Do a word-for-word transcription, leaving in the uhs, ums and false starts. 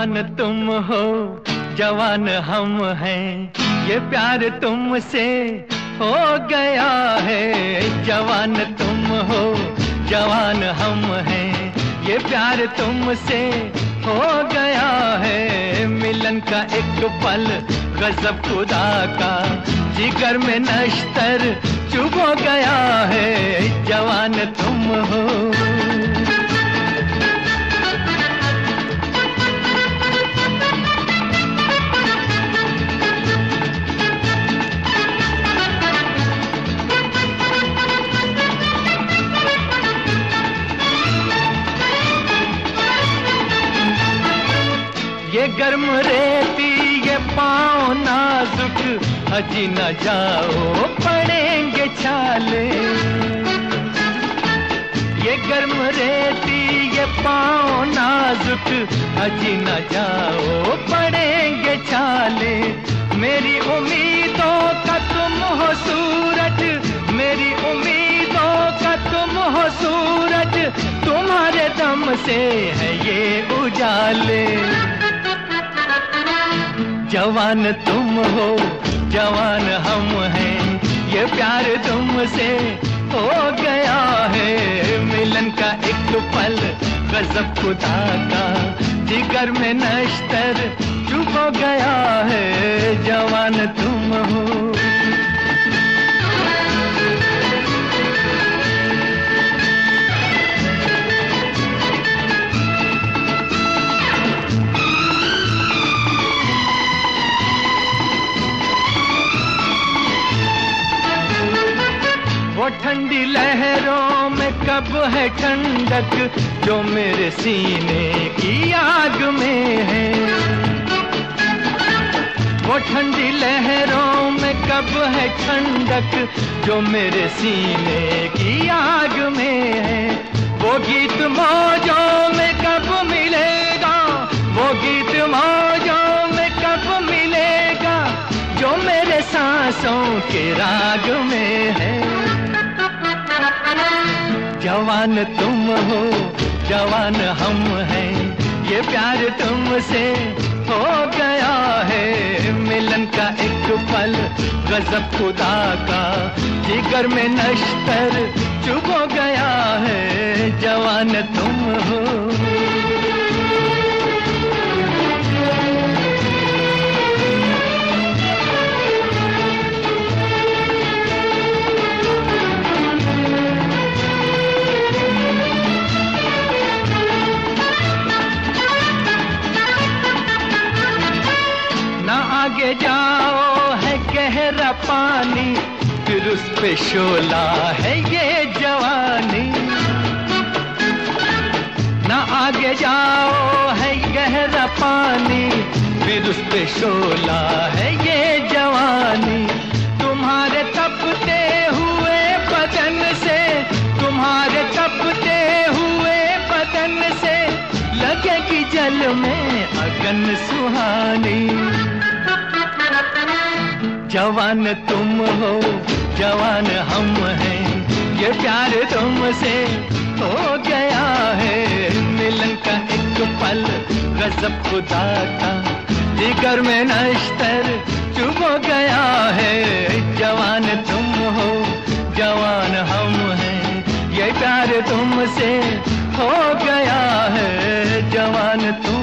जवान तुम हो जवान हम हैं, ये प्यार तुमसे हो गया है। जवान तुम हो जवान हम हैं, ये प्यार तुमसे हो गया है। मिलन का एक पल गजब खुदा का, जिगर में नश्तर चुभ हो गया है। जवान तुम हो। ये गर्म रेती ये पाँव नाजुक, हजी न जाओ पड़ेंगे छाले। ये गर्म रेती ये पाँव नाजुक, हजी न जाओ पड़ेंगे छाले। मेरी उम्मीदों का तुम हो सूरज, मेरी उम्मीदों का तुम हो सूरज, तुम्हारे दम से है ये उजाले। जवान तुम हो जवान हम हैं, ये प्यार तुमसे हो गया है। मिलन का एक पल गजब खुदा का, जिगर में नश्तर चुभ हो गया है। जवान तुम हो। वो ठंडी लहरों में कब है ठंडक, जो मेरे सीने की आग में है। वो ठंडी लहरों में कब है ठंडक, जो मेरे सीने की आग में है। वो गीत मौजों में कब मिलेगा, वो गीत मौजों में कब मिलेगा, जो मेरे सांसों के राग में है। जवान तुम हो जवान हम हैं, ये प्यार तुमसे हो गया है। मिलन का एक पल गजब खुदा का, जिगर में नश्तर चुभ हो गया है। जवान तुम हो। आगे जाओ है गहरा पानी, फिर उस पे शोला है ये जवानी। ना आगे जाओ है गहरा पानी, फिर उस पे शोला है ये जवानी। तुम्हारे तपते हुए बदन से, तुम्हारे तपते हुए बदन से, लगेगी जल में अगन सुहानी। जवान तुम हो जवान हम हैं, ये प्यार तुमसे हो गया है। मिलन का एक पल गजब खुदा का, जिगर में नश्तर चुभ हो गया है। जवान तुम हो जवान हम हैं, ये प्यार तुमसे हो गया है। जवान तुम